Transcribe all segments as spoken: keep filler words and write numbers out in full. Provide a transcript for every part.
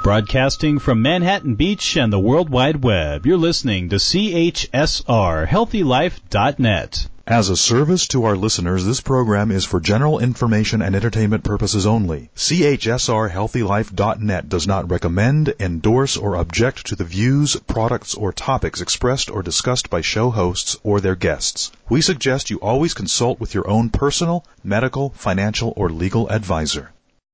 Broadcasting from Manhattan Beach and the World Wide Web, you're listening to C H S R Healthy Life dot net. As a service to our listeners, this program is for general information and entertainment purposes only. C H S R Healthy Life dot net does not recommend, endorse, or object to the views, products, or topics expressed or discussed by show hosts or their guests. We suggest you always consult with your own personal, medical, financial, or legal advisor.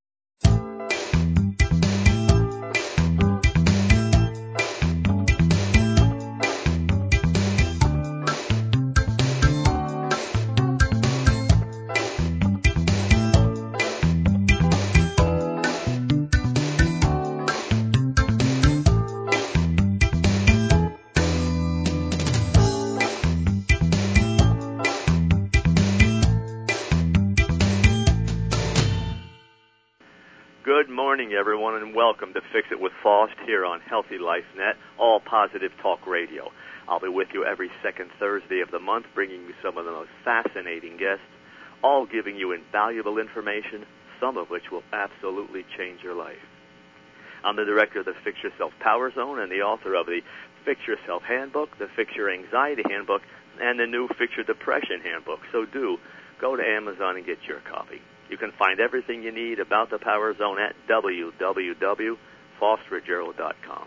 Good morning, everyone, and welcome to Fix It with Faust here on Healthy Life dot net, all positive talk radio. I'll be with you every second Thursday of the month, bringing you some of the most fascinating guests, all giving you invaluable information, some of which will absolutely change your life. I'm the director of the Fix Yourself Power Zone and the author of the Fix Yourself Handbook, the Fix Your Anxiety Handbook, and the new Fix Your Depression Handbook. So do go to Amazon and get your copy. You can find everything you need about the Power Zone at w w w dot faust ruggiero dot com.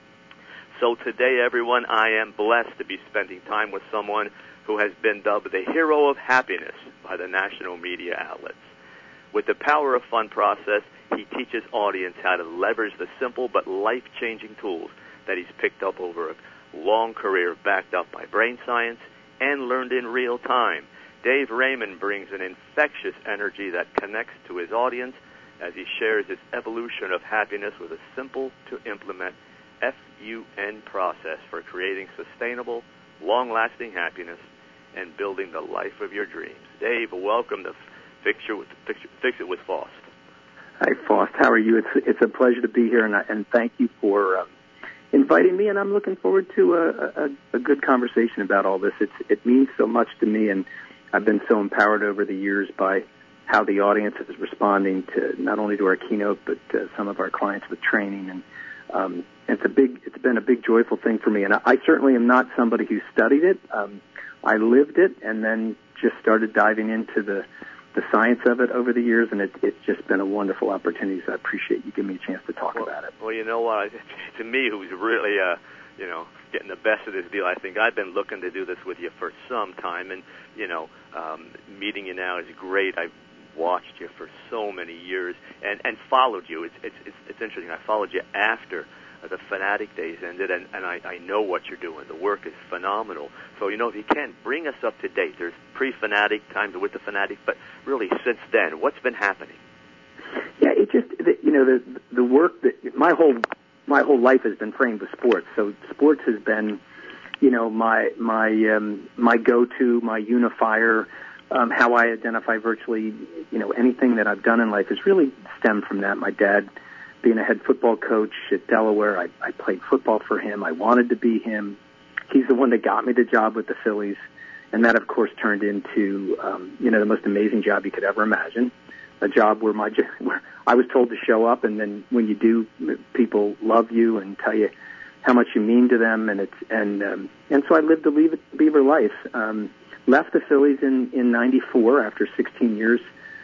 So today, everyone, I am blessed to be spending time with someone who has been dubbed the hero of happiness by the national media outlets. With the Power of Fun process, he teaches audience how to leverage the simple but life-changing tools that he's picked up over a long career backed up by brain science and learned in real time. Dave Raymond brings an infectious energy that connects to his audience as he shares his evolution of happiness with a simple-to-implement F U N process for creating sustainable, long-lasting happiness and building the life of your dreams. Dave, welcome to Fix It with, Fix, Fix It with Faust. Hi, Faust. How are you? It's it's a pleasure to be here, and, I, and thank you for um, inviting me, and I'm looking forward to a, a, a good conversation about all this. It's, it means so much to me, and I've been so empowered over the years by how the audience is responding to not only to our keynote, but to some of our clients with training. And um, it's a big, it's been a big joyful thing for me. And I, I certainly am not somebody who studied it. Um, I lived it and then just started diving into the, the science of it over the years. And it, it's just been a wonderful opportunity. So I appreciate you giving me a chance to talk well, about it. Well, you know what? To me, who's really, uh, you know, getting the best of this deal, I think I've been looking to do this with you for some time, and you know, um, meeting you now is great. I've watched you for so many years and, and followed you. It's, it's it's it's interesting. I followed you after the Fanatic days ended, and, and I, I know what you're doing. The work is phenomenal. So, you know, if you can, bring us up to date. There's pre-Fanatic times with the Fanatic, but really since then, what's been happening? Yeah, it just, you know, the the work that my whole my whole life has been framed with sports. So sports has been, you know, my my um, my go-to, my unifier. Um, how I identify virtually, you know, anything that I've done in life has really stemmed from that. My dad, being a head football coach at Delaware, I, I played football for him. I wanted to be him. He's the one that got me the job with the Phillies, and that, of course, turned into, um, you know, the most amazing job you could ever imagine. A job where my where I was told to show up, and then when you do, people love you and tell you how much you mean to them, and it's and um, and so I lived a leave it, Beaver life. Um, left the Phillies in in ninety-four after sixteen years,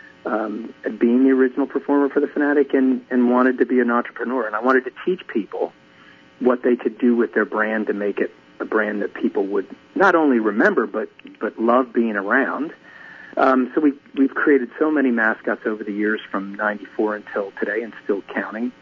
um, being the original performer for the Fanatic, and and wanted to be an entrepreneur, and I wanted to teach people what they could do with their brand to make it a brand that people would not only remember but but love being around. Um, so we, we've created so many mascots over the years from ninety-four until today, and still counting.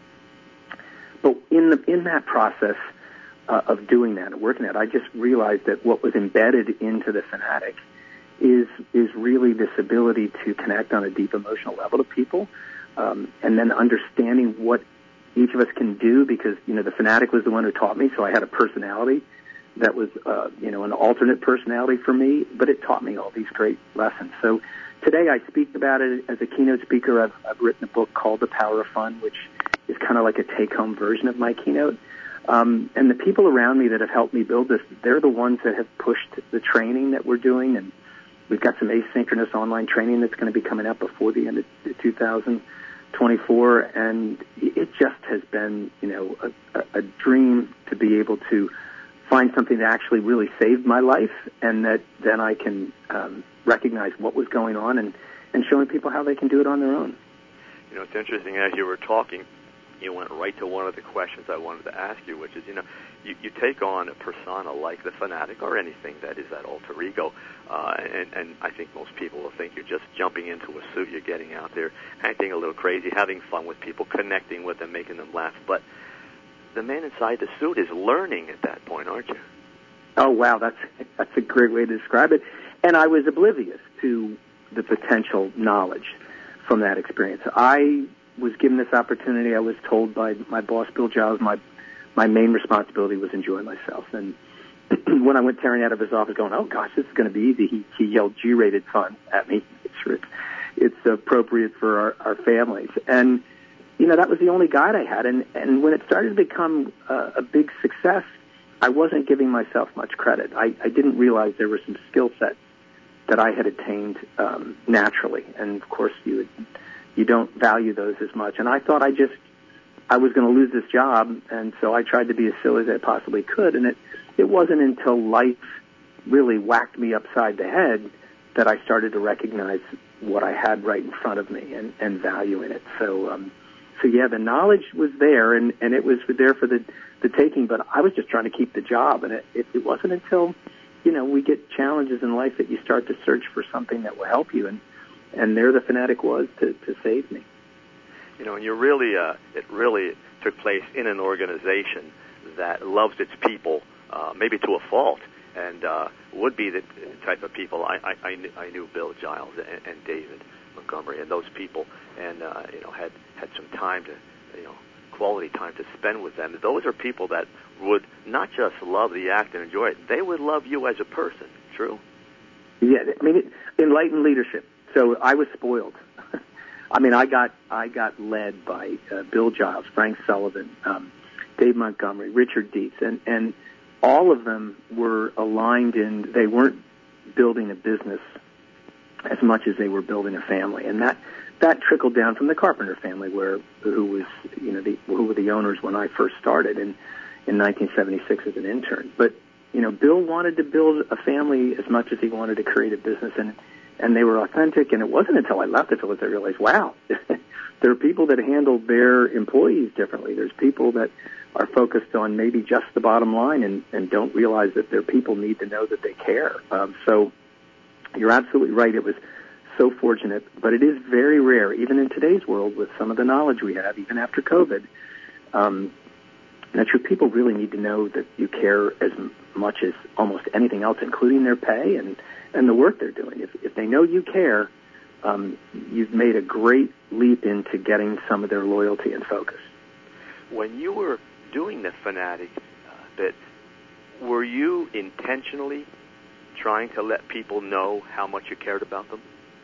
But in the in that process uh, of doing that and working at it, I just realized that what was embedded into the Fanatic is is really this ability to connect on a deep emotional level to people, um, and then understanding what each of us can do. Because you know the Fanatic was the one who taught me, so I had a personality that was, uh, you know, an alternate personality for me, but it taught me all these great lessons. So today I speak about it as a keynote speaker. I've, I've written a book called The Power of Fun, which is kind of like a take-home version of my keynote. Um, and the people around me that have helped me build this, they're the ones that have pushed the training that we're doing. And we've got some asynchronous online training that's going to be coming out before the end of two thousand twenty-four. And it just has been been, you know, a, a, a dream to be able to find something that actually really saved my life, and that then I can um, recognize what was going on and, and showing people how they can do it on their own. You know, it's interesting, as you were talking, you went right to one of the questions I wanted to ask you, which is, you know, you, you take on a persona like the fanatic or anything that is that alter ego, uh, and, and I think most people will think you're just jumping into a suit, you're getting out there, acting a little crazy, having fun with people, connecting with them, making them laugh. But the man inside the suit is learning at that point, aren't you? Oh, wow, that's that's a great way to describe it. And I was oblivious to the potential knowledge from that experience. I was given this opportunity. I was told by my boss, Bill Giles, my my main responsibility was enjoy myself. And when I went tearing out of his office going, oh, gosh, this is going to be easy, he, he yelled G-rated fun at me. It's, it's, it's appropriate for our, our families. And, you know, that was the only guide I had. And, and when it started to become uh, a big success, I wasn't giving myself much credit. I, I didn't realize there were some skill sets that I had attained um, naturally. And, of course, you would, you don't value those as much. And I thought I just, I was going to lose this job, and so I tried to be as silly as I possibly could. And it, it wasn't until life really whacked me upside the head that I started to recognize what I had right in front of me and, and value in it. So, um, so yeah, the knowledge was there, and, and it was there for the, the taking, but I was just trying to keep the job. And it, it, it wasn't until, you know, we get challenges in life that you start to search for something that will help you. And, and there the fanatic was to, to save me. You know, and you really, uh, it really took place in an organization that loves its people, uh, maybe to a fault, and uh, would be the type of people. I, I, I, knew, I knew Bill Giles and, and David Montgomery and those people, and uh, you know, had had some time to, you know, quality time to spend with them. Those are people that would not just love the act and enjoy it; they would love you as a person. True? Yeah, I mean, it, enlightened leadership. So I was spoiled. I mean, I got I got led by uh, Bill Giles, Frank Sullivan, um, Dave Montgomery, Richard Dietz, and and all of them were aligned in. They weren't building a business as much as they were building a family, and that that trickled down from the Carpenter family, where who was you know the, who were the owners when I first started in in nineteen seventy-six as an intern. But you know, Bill wanted to build a family as much as he wanted to create a business, and. And they were authentic, and it wasn't until I left the Phillies I realized, wow, there are people that handle their employees differently. There's people that are focused on maybe just the bottom line and, and don't realize that their people need to know that they care. Um, so you're absolutely right. It was so fortunate, but it is very rare, even in today's world with some of the knowledge we have, even after COVID, um, that your people really need to know that you care as much as almost anything else, including their pay and and the work they're doing. If, if they know you care, um, you've made a great leap into getting some of their loyalty and focus. When you were doing the fanatic uh, bit, were you intentionally trying to let people know how much you cared about them?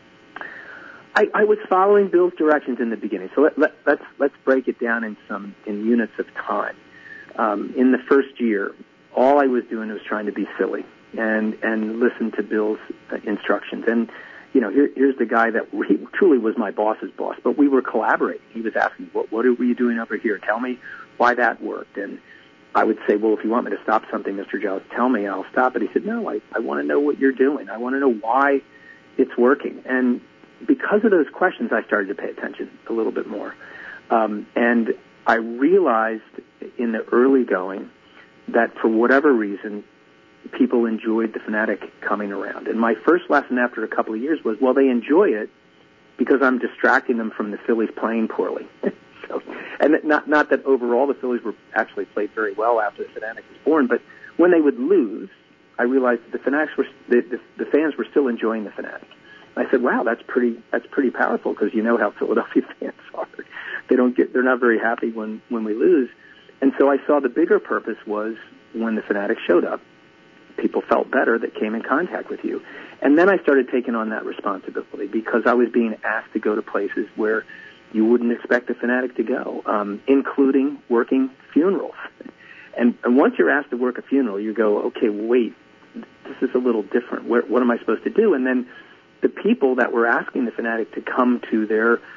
I, I was following Bill's directions in the beginning. So let, let, let's let's break it down in some in units of time. Um, in the first year, all I was doing was trying to be silly and and listen to Bill's uh, instructions. And, you know, here, here's the guy that he truly was my boss's boss, but we were collaborating. He was asking, what, what are you doing over here? Tell me why that worked. And I would say, well, if you want me to stop something, Mister Giles, tell me, I'll stop it. He said, no, I, I want to know what you're doing. I want to know why it's working. And because of those questions, I started to pay attention a little bit more. Um, and I realized in the early going that for whatever reason, people enjoyed the fanatic coming around. And my first lesson after a couple of years was, well, they enjoy it because I'm distracting them from the Phillies playing poorly. so, and not not that overall the Phillies were actually played very well after the fanatic was born, but when they would lose, I realized that the fanatics were the, the, the fans were still enjoying the fanatic. I said, wow, that's pretty that's pretty powerful, because you know how Philadelphia fans are. They don't get they're not very happy when when we lose. And so I saw the bigger purpose was when the fanatic showed up, people felt better that came in contact with you. And then I started taking on that responsibility, because I was being asked to go to places where you wouldn't expect a fanatic to go, um, including working funerals. And, and once you're asked to work a funeral, you go, okay, wait, this is a little different. Where, what am I supposed to do? And then the people that were asking the fanatic to come to their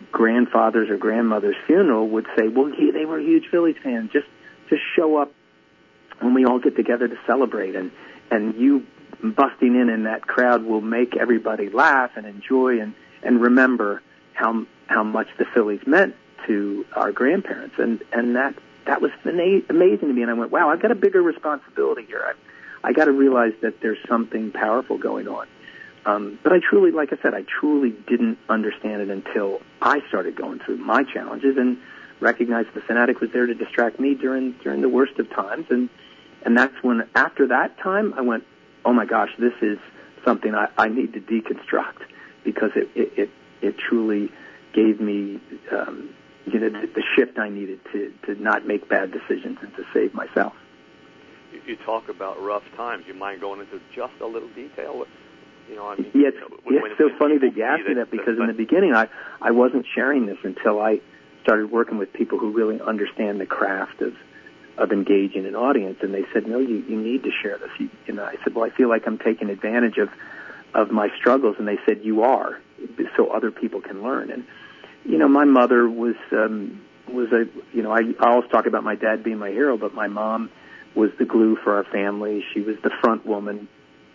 grandfather's or grandmother's funeral would say, well, he, they were huge Phillies fans. Just, just show up when we all get together to celebrate, and, and you busting in in that crowd will make everybody laugh and enjoy and, and remember how, how much the Phillies meant to our grandparents. And, and that, that was amazing to me. And I went, wow, I've got a bigger responsibility here. I, I got to realize that there's something powerful going on. Um, but I truly, like I said, I truly didn't understand it until I started going through my challenges and recognized the fanatic was there to distract me during during the worst of times. And and that's when, after that time, I went, oh my gosh, this is something I, I need to deconstruct, because it it, it, it truly gave me um, you know the, the shift I needed to to not make bad decisions and to save myself. You, you talk about rough times. You mind going into just a little detail? You know, I mean, yeah, it's, you know, when, it's when, so when funny that you asked me that, because in the beginning I, I wasn't sharing this until I started working with people who really understand the craft of, of engaging an audience, and they said, no, you, you need to share this. You, you know, I said, well, I feel like I'm taking advantage of, of my struggles, and they said, you are, so other people can learn. And, you know, my mother was, um, was a, you know, I, I always talk about my dad being my hero, but my mom was the glue for our family. She was the front woman,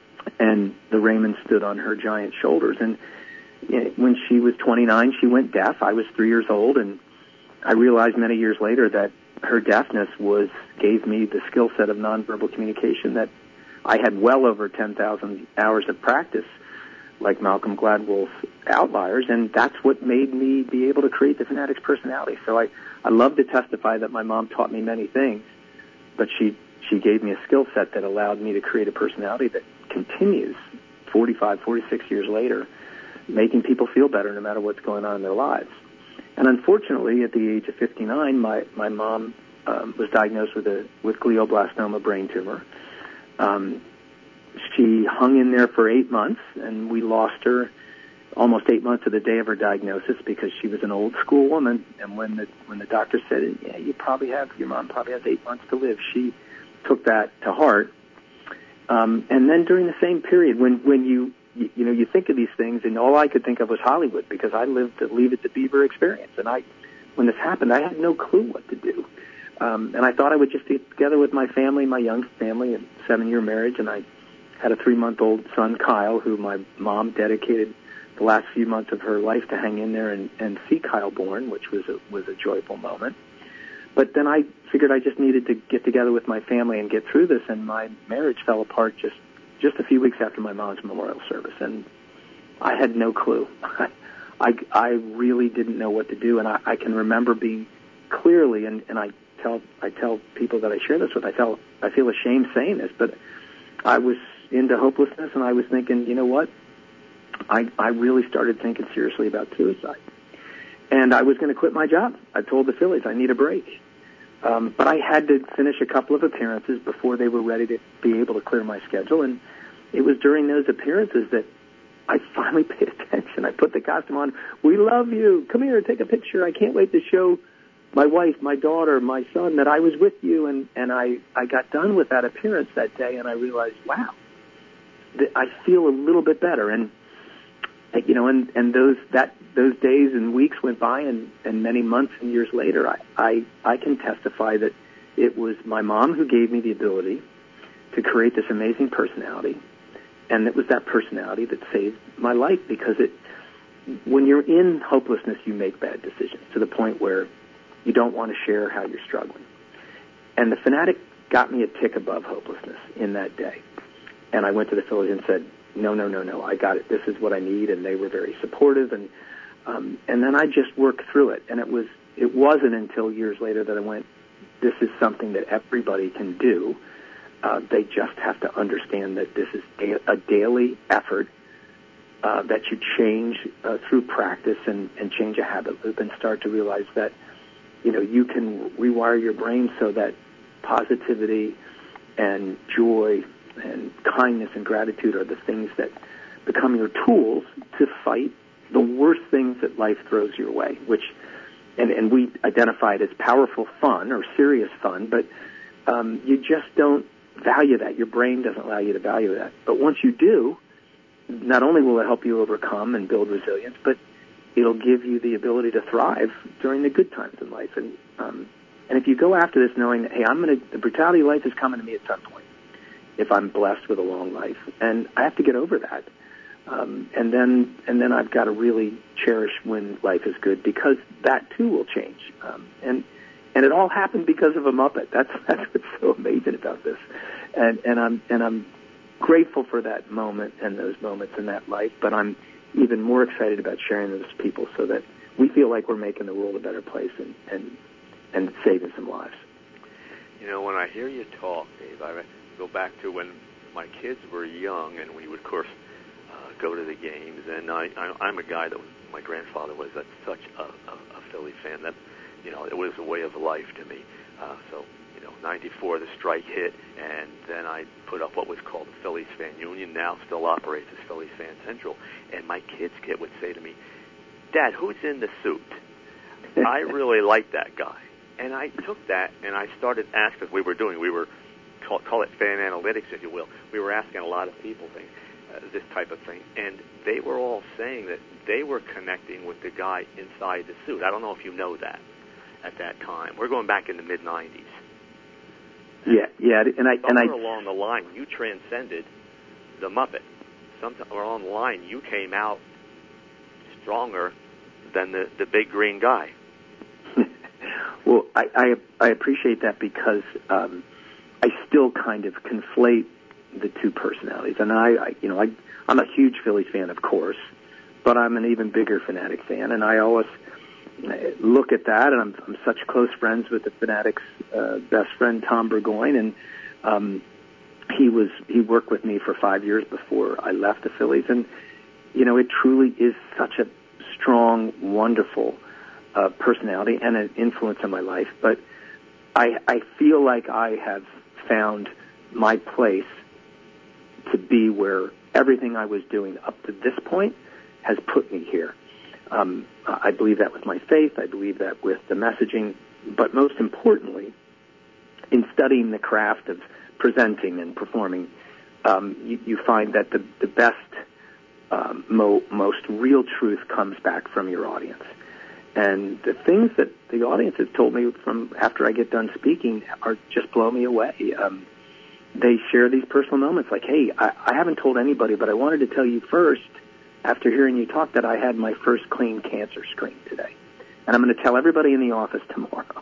and the Raymond stood on her giant shoulders. And you know, when she was twenty-nine, she went deaf. I was three years old, and I realized many years later that her deafness was gave me the skill set of nonverbal communication that I had well over ten thousand hours of practice, like Malcolm Gladwell's Outliers, and that's what made me be able to create the Fanatic's personality. So I, I love to testify that my mom taught me many things, but she, she gave me a skill set that allowed me to create a personality that continues forty-five, forty-six years later, making people feel better no matter what's going on in their lives. And unfortunately, at the age of fifty-nine, my, my mom um, was diagnosed with a with glioblastoma brain tumor. Um, she hung in there for eight months, and we lost her almost eight months to the day of her diagnosis, because she was an old school woman. And when the when the doctor said, yeah, you probably have, your mom probably has eight months to live, she took that to heart. Um, and then during the same period, when, when you, you, you know, you think of these things, and all I could think of was Hollywood, because I lived the Leave It to Beaver experience. And I, when this happened, I had no clue what to do. Um, and I thought I would just get together with my family, my young family, a seven-year marriage, and I had a three-month-old son, Kyle, who my mom dedicated the last few months of her life to hang in there and, and see Kyle born, which was a, was a joyful moment. But then I figured I just needed to get together with my family and get through this, and my marriage fell apart just, just a few weeks after my mom's memorial service, and I had no clue. I, I really didn't know what to do, and I, I can remember being clearly, and, and I tell I tell people that I share this with, I tell I feel ashamed saying this, but I was into hopelessness, and I was thinking, you know what? I, I really started thinking seriously about suicide. And I was going to quit my job. I told the Phillies I need a break. Um, but I had to finish a couple of appearances before they were ready to be able to clear my schedule. And it was during those appearances that I finally paid attention. I put the costume on. We love you. Come here, take a picture. I can't wait to show my wife, my daughter, my son that I was with you. And, and I, I got done with that appearance that day, and I realized, wow, th- I feel a little bit better. And you know, and, and those that those days and weeks went by, and, and many months and years later, I, I I can testify that it was my mom who gave me the ability to create this amazing personality, and it was that personality that saved my life, because it when you're in hopelessness, you make bad decisions to the point where you don't want to share how you're struggling. And the Fanatic got me a tick above hopelessness in that day, and I went to the Phillies and said, no, no, no, no, I got it. This is what I need. And they were very supportive. And um, and then I just worked through it. And it, was, it wasn't until years later that I went, this is something that everybody can do. Uh, they just have to understand that this is da- a daily effort uh, that you change uh, through practice and, and change a habit loop, and start to realize that, you know, you can rewire your brain so that positivity and joy and kindness and gratitude are the things that become your tools to fight the worst things that life throws your way, which, and, and we identify it as powerful fun or serious fun, but um, you just don't value that. Your brain doesn't allow you to value that. But once you do, not only will it help you overcome and build resilience, but it'll give you the ability to thrive during the good times in life. And um, and if you go after this knowing that, hey, I'm gonna, the brutality of life is coming to me at some point, if I'm blessed with a long life, and I have to get over that. Um, and then and then I've got to really cherish when life is good, because that too will change. Um, and and it all happened because of a Muppet. That's that's what's so amazing about this. And and I'm and I'm grateful for that moment and those moments in that life. But I'm even more excited about sharing those with people so that we feel like we're making the world a better place and and, and saving some lives. You know, when I hear you talk, Dave, I go back to when my kids were young, and we would, of course, uh, go to the games. And I, I, I'm a guy that was, my grandfather was a, such a, a, a Philly fan that, you know, it was a way of life to me. Uh, so, you know, ninety-four, the strike hit, and then I put up what was called the Phillies Fan Union, now still operates as Phillies Fan Central. And my kids kid would say to me, Dad, who's in the suit? I really like that guy. And I took that and I started asking, we were doing, we were, call, call it fan analytics, if you will. We were asking a lot of people things, uh, this type of thing. And they were all saying that they were connecting with the guy inside the suit. I don't know if you know that at that time. We're going back in the mid nineties. Yeah, yeah, and I Somewhere and I along the line, you transcended the Muppet. Somewhere along the line, you came out stronger than the, the big green guy. Well, I, I I appreciate that, because um, I still kind of conflate the two personalities, and I, I you know I I'm a huge Phillies fan, of course, but I'm an even bigger Fanatic fan, and I always look at that, and I'm, I'm such close friends with the Fanatics' uh, best friend Tom Burgoyne, and um, he was he worked with me for five years before I left the Phillies, and you know it truly is such a strong, wonderful uh, personality and an influence on my life. But I I feel like I have found my place to be where everything I was doing up to this point has put me here. Um, I believe that with my faith. I believe that with the messaging. But most importantly, in studying the craft of presenting and performing, um, you, you find that the, the best, um, mo- most real truth comes back from your audience. And the things that the audience has told me from after I get done speaking are just blow me away. Um, they share these personal moments like, hey, I, I haven't told anybody, but I wanted to tell you first, after hearing you talk, that I had my first clean cancer screen today. And I'm going to tell everybody in the office tomorrow.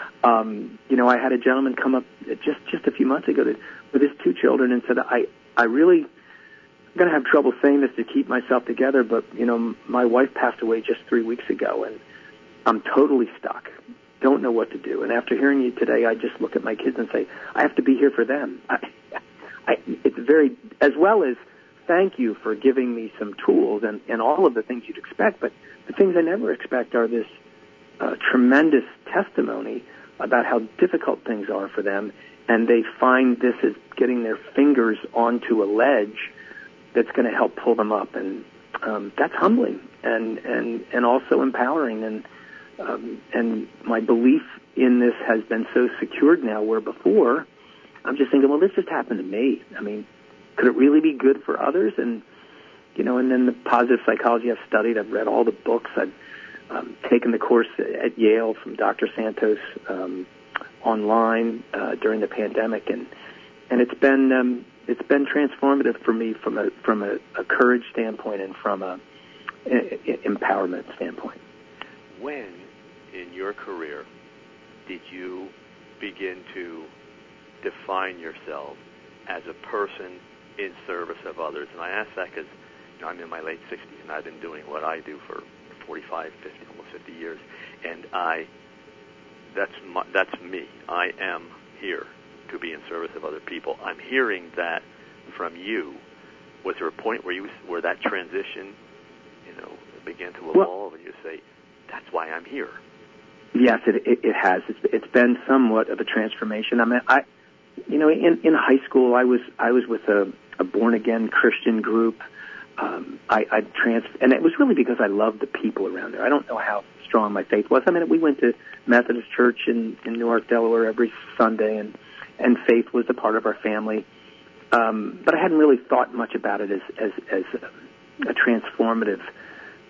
Um, you know, I had a gentleman come up just, just a few months ago to, with his two children and said, I, I really, I'm going to have trouble saying this to keep myself together, but, you know, my wife passed away just three weeks ago, and I'm totally stuck. Don't know what to do. And after hearing you today, I just look at my kids and say, I have to be here for them. I, I, it's very, as well as, thank you for giving me some tools and, and all of the things you'd expect, but the things I never expect are this uh, tremendous testimony about how difficult things are for them, and they find this as getting their fingers onto a ledge that's going to help pull them up, and um, that's humbling and, and, and also empowering, and um, and my belief in this has been so secured now, where before I'm just thinking, well, this just happened to me. I mean, could it really be good for others? And, you know, and then the positive psychology I've studied, I've read all the books, I've um, taken the course at Yale from Doctor Santos um, online uh, during the pandemic, and and it's been um, it's been transformative for me from a from a, a courage standpoint and from a, a, a empowerment standpoint. When in your career did you begin to define yourself as a person in service of others? And I ask that because, you know, I'm in my late sixties, and I've been doing what I do for forty-five, fifty, almost fifty years. And I, that's my, that's me. I am here to be in service of other people. I'm hearing that from you. Was there a point where you, where that transition, you know, began to evolve, well, and you say, that's why I'm here? Yes, it, it, it has. It's, it's been somewhat of a transformation. I mean, I, you know, in, in high school, I was I was with a, a born-again Christian group. Um, I, I trans, and it was really because I loved the people around there. I don't know how strong my faith was. I mean, we went to Methodist Church in, in Newark, Delaware, every Sunday, and, and faith was a part of our family. Um, but I hadn't really thought much about it as as, as a, a transformative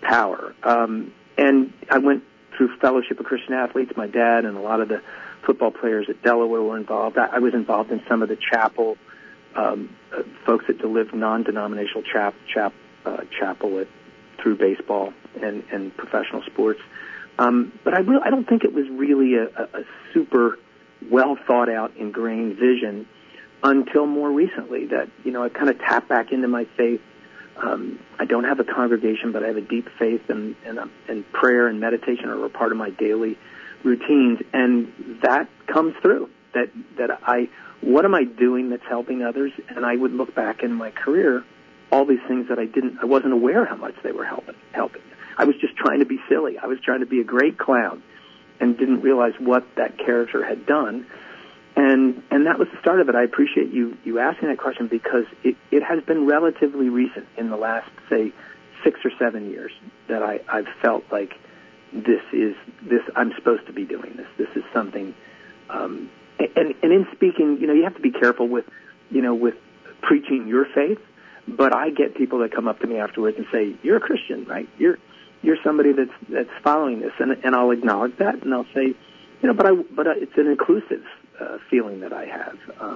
power. Um, and I went through Fellowship of Christian Athletes. My dad and a lot of the football players at Delaware were involved. I, I was involved in some of the chapel um, uh, folks that delivered non-denominational chap, chap, uh, chapel at, through baseball and, and professional sports. Um, but I, really, I don't think it was really a, a, a super well thought out, ingrained vision until more recently that, you know, I kind of tapped back into my faith. Um, I don't have a congregation, but I have a deep faith, and, and, um, and prayer and meditation are a part of my daily routines, and that comes through. That that I, what am I doing that's helping others? And I would look back in my career, all these things that I didn't, I wasn't aware how much they were helping. Helping. I was just trying to be silly. I was trying to be a great clown, and didn't realize what that character had done. And and that was the start of it. I appreciate you, you asking that question, because it, it has been relatively recent in the last, say, six or seven years that I, I've felt like this is, this, I'm supposed to be doing this. This is something, um, and, and in speaking, you know, you have to be careful with, you know, with preaching your faith, but I get people that come up to me afterwards and say, you're a Christian, right? You're, you're somebody that's, that's following this. And, and I'll acknowledge that, and I'll say, you know, but I, but it's an inclusive Uh, feeling that I have. Um,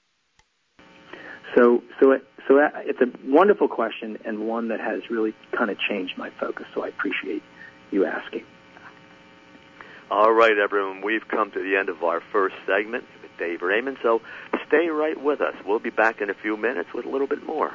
so, so, it, so it's a wonderful question, and one that has really kind of changed my focus. So I appreciate you asking. All right, everyone, we've come to the end of our first segment with Dave Raymond. So stay right with us. We'll be back in a few minutes with a little bit more.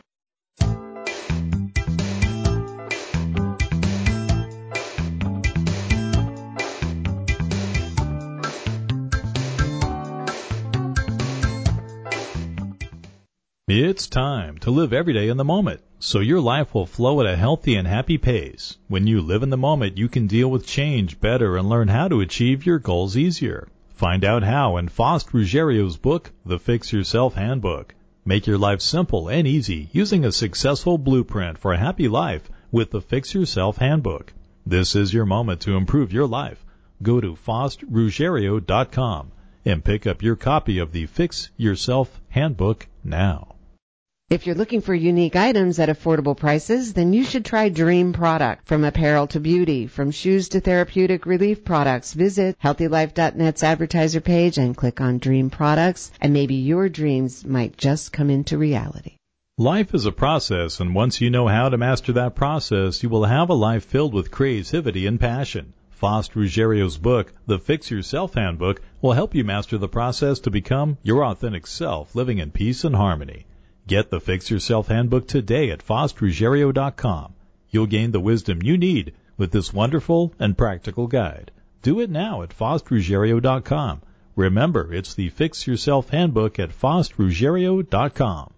It's time to live every day in the moment, so your life will flow at a healthy and happy pace. When you live in the moment, you can deal with change better and learn how to achieve your goals easier. Find out how in Faust Ruggerio's book, The Fix Yourself Handbook. Make your life simple and easy using a successful blueprint for a happy life with the Fix Yourself Handbook. This is your moment to improve your life. Go to Faust Ruggerio dot com and pick up your copy of the Fix Yourself Handbook now. If you're looking for unique items at affordable prices, then you should try Dream Product. From apparel to beauty, from shoes to therapeutic relief products, visit healthy life dot net's advertiser page and click on Dream Products, and maybe your dreams might just come into reality. Life is a process, and once you know how to master that process, you will have a life filled with creativity and passion. Faust Ruggerio's book, The Fix Yourself Handbook, will help you master the process to become your authentic self, living in peace and harmony. Get the Fix Yourself Handbook today at Faust Ruggerio dot com. You'll gain the wisdom you need with this wonderful and practical guide. Do it now at Faust Ruggerio dot com. Remember, it's the Fix Yourself Handbook at Faust Ruggerio dot com.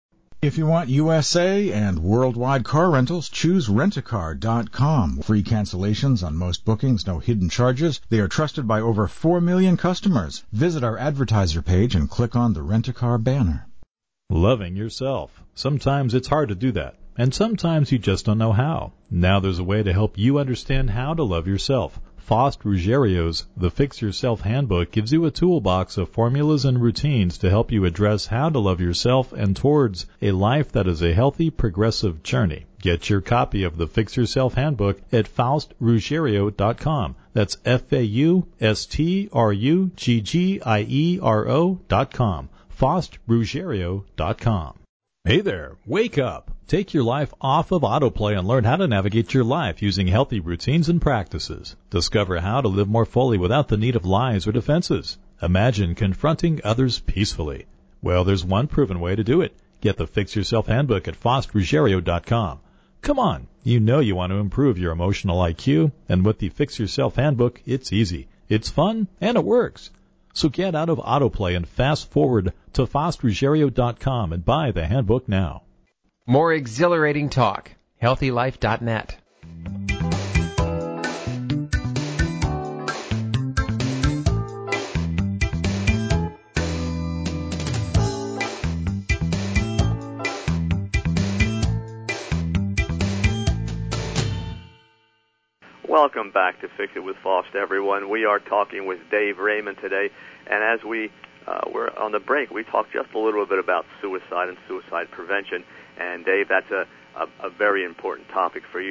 If you want U S A and worldwide car rentals, choose rent a car dot com. Free cancellations on most bookings, no hidden charges. They are trusted by over four million customers. Visit our advertiser page and click on the Rent-A-Car banner. Loving yourself. Sometimes it's hard to do that, and sometimes you just don't know how. Now there's a way to help you understand how to love yourself. Faust Ruggerio's The Fix Yourself Handbook gives you a toolbox of formulas and routines to help you address how to love yourself and towards a life that is a healthy, progressive journey. Get your copy of The Fix Yourself Handbook at Faust Ruggerio dot com. That's F A U S T R U G G I E R O dot com. Faust Ruggerio dot com. Hey there, wake up. Take your life off of autoplay and learn how to navigate your life using healthy routines and practices. Discover how to live more fully without the need of lies or defenses. Imagine confronting others peacefully. Well, there's one proven way to do it. Get the Fix Yourself Handbook at Faust Ruggerio dot com. Come on, you know you want to improve your emotional I Q, and with the Fix Yourself Handbook, it's easy. It's fun, and it works. So get out of autoplay and fast forward to Faust Ruggerio dot com and buy the handbook now. More exhilarating talk. healthy life dot net. Welcome back to Fix It with Faust, everyone. We are talking with Dave Raymond today, and as we uh, were on the break, we talked just a little bit about suicide and suicide prevention. And Dave, that's a, a, a very important topic for you.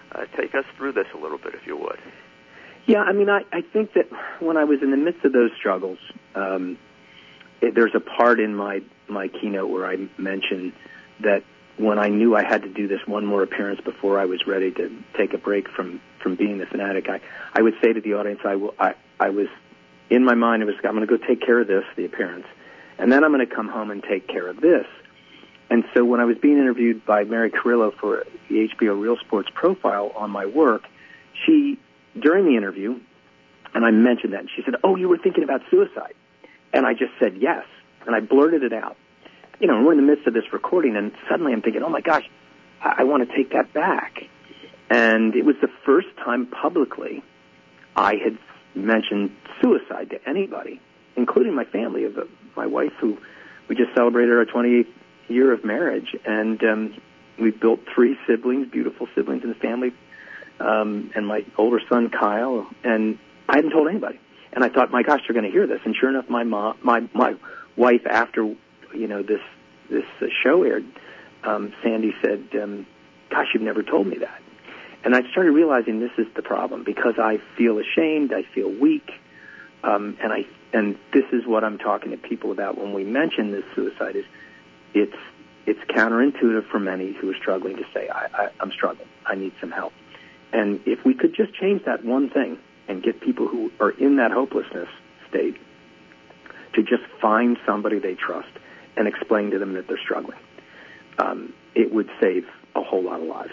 Uh, take us through this a little bit, if you would. Yeah, I mean, I, I think that when I was in the midst of those struggles, um, it, there's a part in my, my keynote where I mentioned that when I knew I had to do this one more appearance before I was ready to take a break from, from being the fanatic, I, I would say to the audience, I, will, I, I was, in my mind, it was, I'm going to go take care of this, the appearance, and then I'm going to come home and take care of this. And so when I was being interviewed by Mary Carrillo for the H B O Real Sports profile on my work, she, during the interview, and I mentioned that, and she said, oh, you were thinking about suicide. And I just said yes, and I blurted it out. You know, we're in the midst of this recording, and suddenly I'm thinking, oh, my gosh, I, I want to take that back. And it was the first time publicly I had mentioned suicide to anybody, including my family, of my wife, who we just celebrated our twenty-eighth year of marriage, and um, we built three siblings, beautiful siblings in the family, um, and my older son, Kyle, and I hadn't told anybody. And I thought, my gosh, they're going to hear this. And sure enough, my mom, my my wife, after you know this this uh, show aired, um, Sandy said, um, "Gosh, you've never told me that." And I started realizing this is the problem, because I feel ashamed, I feel weak, um, and I and this is what I'm talking to people about when we mention this suicide. Is it's it's counterintuitive for many who are struggling to say, I, I, I'm struggling, I need some help. And if we could just change that one thing and get people who are in that hopelessness state to just find somebody they trust and explain to them that they're struggling, um, it would save a whole lot of lives.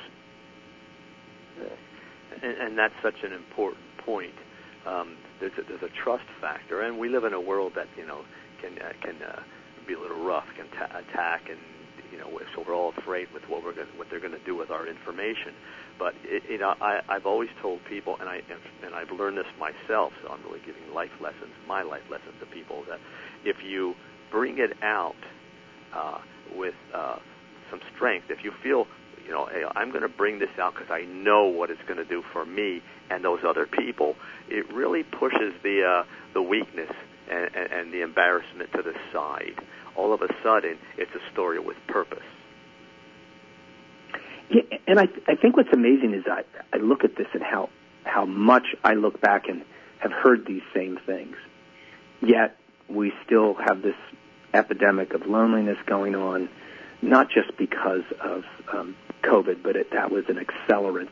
And, and that's such an important point. Um, there's, a, there's a trust factor, and we live in a world that, you know, can uh, can uh, be a little rough, can ta- attack, and you know, so we're all afraid with what we're going, what they're going to do with our information. But it, you know, I, I've always told people, and I and I've learned this myself. So I'm really giving life lessons, my life lessons to people, that if you bring it out uh, with uh, some strength, if you feel, you know, hey, I'm going to bring this out because I know what it's going to do for me and those other people, it really pushes the uh, the weakness and, and, and the embarrassment to the side. All of a sudden, it's a story with purpose. Yeah, and I, I think what's amazing is I, I look at this and how, how much I look back and have heard these same things. Yet we still have this epidemic of loneliness going on, not just because of um, COVID, but it, that was an accelerant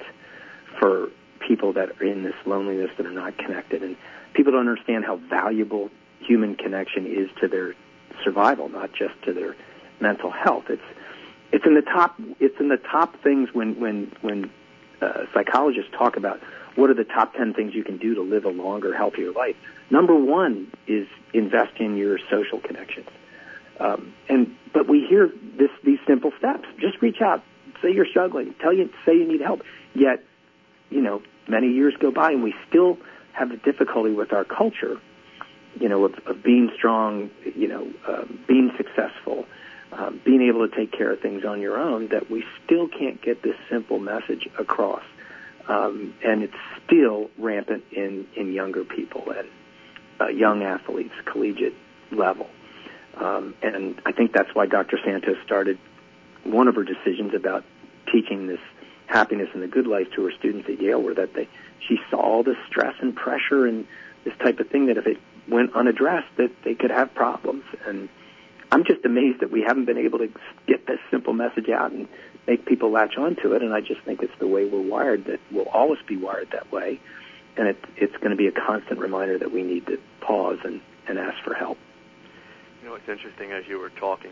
for people that are in this loneliness that are not connected. And people don't understand how valuable human connection is to their survival, not just to their mental health. It's it's in the top it's in the top things when when when uh, psychologists talk about what are the top ten things you can do to live a longer, healthier life. Number one is invest in your social connections. Um, and but we hear this these simple steps. Just reach out, say you're struggling, tell you say you need help. Yet, you know, many years go by and we still have the difficulty with our culture, you know, of, of being strong, you know, uh, being successful, um, being able to take care of things on your own, that we still can't get this simple message across. Um, and it's still rampant in, in younger people and uh, young athletes, collegiate level. Um, and I think that's why Doctor Santos started one of her decisions about teaching this happiness and the good life to her students at Yale, were that they she saw all this stress and pressure and this type of thing, that if it went unaddressed, that they could have problems. And I'm just amazed that we haven't been able to get this simple message out and make people latch onto it. And I just think it's the way we're wired, that we'll always be wired that way. And it, it's going to be a constant reminder that we need to pause and, and ask for help. You know, it's interesting as you were talking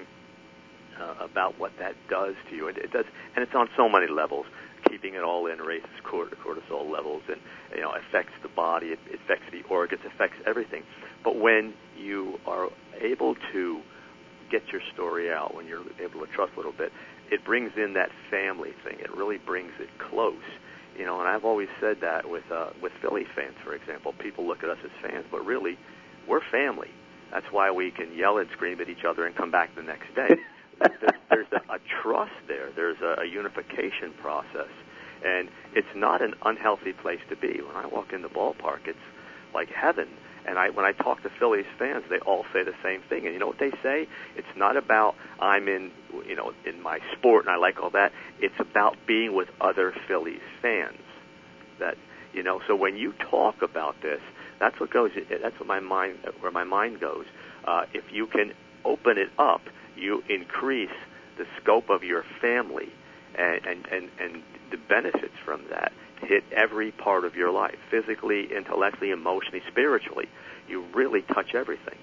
uh, about what that does to you. It, it does, and it's on so many levels. Keeping it all in raises cortisol levels, and you know, affects the body, it affects the organs, affects everything. But when you are able to get your story out, when you're able to trust a little bit, it brings in that family thing. It really brings it close. You know, and I've always said that with uh, with Philly fans, for example. People look at us as fans, but really, we're family. That's why we can yell and scream at each other and come back the next day. There's, there's a, a trust there. There's a, a unification process. And it's not an unhealthy place to be. When I walk in the ballpark, it's like heaven. And I, when I talk to Phillies fans, they all say the same thing. And you know what they say? It's not about I'm in, you know, in my sport and I like all that. It's about being with other Phillies fans. That, you know, so when you talk about this, that's what goes. That's what my mind, where my mind goes. Uh, if you can open it up, you increase the scope of your family, and and and, and the benefits from that hit every part of your life, physically, intellectually, emotionally, spiritually. You really touch everything.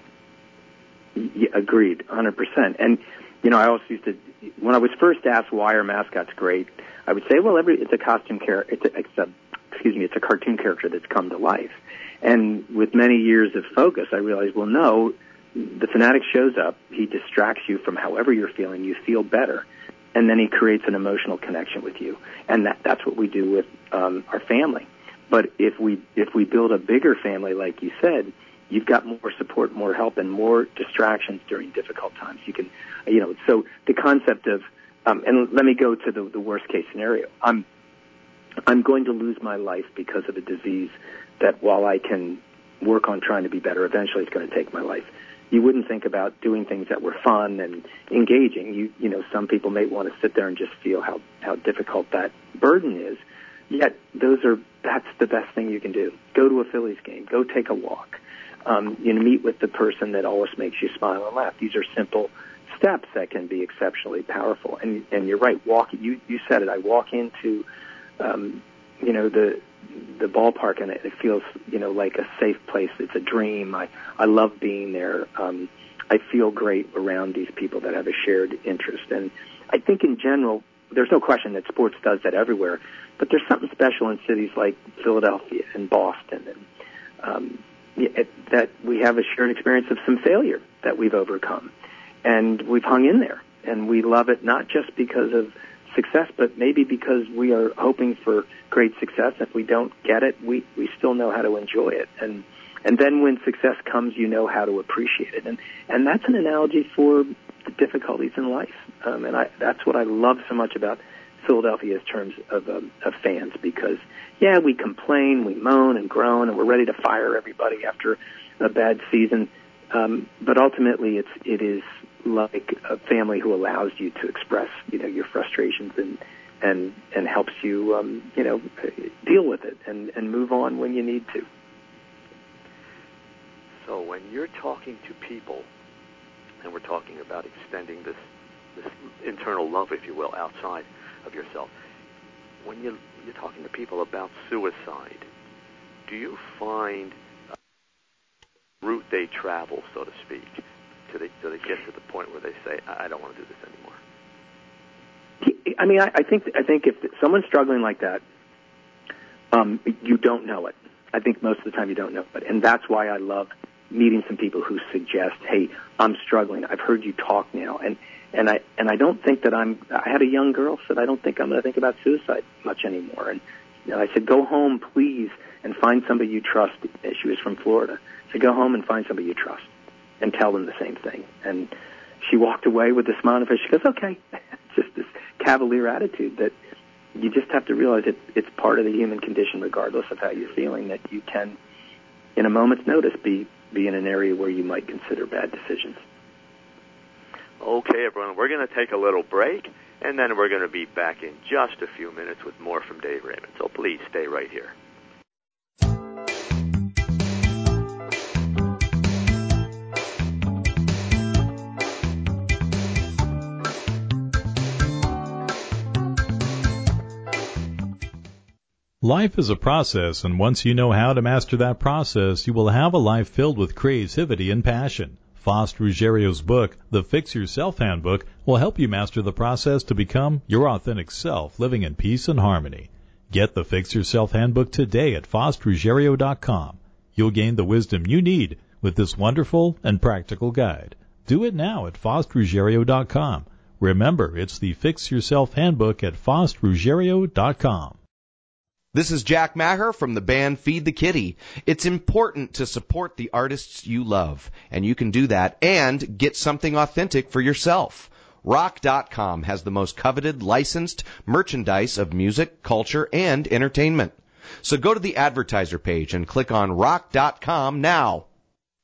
Yeah, agreed, one hundred percent. And, you know, I always used to, when I was first asked why are mascots great, I would say, well, every it's a costume character, it's a, it's a, excuse me, it's a cartoon character that's come to life. And with many years of focus, I realized, well, no, the fanatic shows up, he distracts you from however you're feeling, you feel better, and then he creates an emotional connection with you. And that, that's what we do with um, our family. But if we if we build a bigger family, like you said, you've got more support, more help, and more distractions during difficult times. You can, you know, so the concept of, um, and let me go to the, the worst case scenario. I'm I'm going to lose my life because of a disease that, while I can work on trying to be better, eventually it's going to take my life. You wouldn't think about doing things that were fun and engaging. You you know, some people may want to sit there and just feel how, how difficult that burden is. Yet those are that's the best thing you can do. Go to a Phillies game. Go take a walk. Um, you know, meet with the person that always makes you smile and laugh. These are simple steps that can be exceptionally powerful. And and you're right. Walk. You you said it. I walk into, um, you know, the the ballpark, and it, it feels, you know, like a safe place. It's a dream. I, I love being there. Um, I feel great around these people that have a shared interest. And I think in general, there's no question that sports does that everywhere, but there's something special in cities like Philadelphia and Boston, and um, it, that we have a shared experience of some failure that we've overcome. And we've hung in there, and we love it not just because of success, but maybe because we are hoping for great success. If we don't get it, we, we still know how to enjoy it. And and then when success comes, you know how to appreciate it. And and that's an analogy for the difficulties in life. Um, and I, that's what I love so much about Philadelphia in terms of, um, of fans, because, yeah, we complain, we moan and groan, and we're ready to fire everybody after a bad season. Um, but ultimately, it's it is like a family who allows you to express, you know, your frustrations and and and helps you, um, you know, deal with it and, and move on when you need to. So when you're talking to people, and we're talking about extending this this internal love, if you will, outside of yourself, when you you're talking to people about suicide, do you find a route they travel, so to speak, till they, till they get to the point where they say, I don't want to do this anymore? I mean, I, I think I think if someone's struggling like that, um, you don't know it. I think most of the time you don't know it. And that's why I love meeting some people who suggest, hey, I'm struggling. I've heard you talk now. And, and I and I don't think that I'm, I had a young girl said, I don't think I'm going to think about suicide much anymore. And you know, I said, go home, please, and find somebody you trust. She was from Florida. I said, go home and find somebody you trust and tell them the same thing. And she walked away with a smile on her face. She goes, okay. Just this cavalier attitude that you just have to realize it, it's part of the human condition, regardless of how you're feeling, that you can, in a moment's notice, be, be in an area where you might consider bad decisions. Okay, everyone, we're going to take a little break, and then we're going to be back in just a few minutes with more from Dave Raymond. So please stay right here. Life is a process, and once you know how to master that process, you will have a life filled with creativity and passion. Faust Ruggerio's book, The Fix Yourself Handbook, will help you master the process to become your authentic self, living in peace and harmony. Get the Fix Yourself Handbook today at Faust Ruggerio dot com. You'll gain the wisdom you need with this wonderful and practical guide. Do it now at Faust Ruggerio dot com. Remember, it's the Fix Yourself Handbook at Faust Ruggerio dot com. This is Jack Maher from the band Feed the Kitty. It's important to support the artists you love, and you can do that and get something authentic for yourself. Rock dot com has the most coveted licensed merchandise of music, culture, and entertainment. So go to the advertiser page and click on Rock dot com now.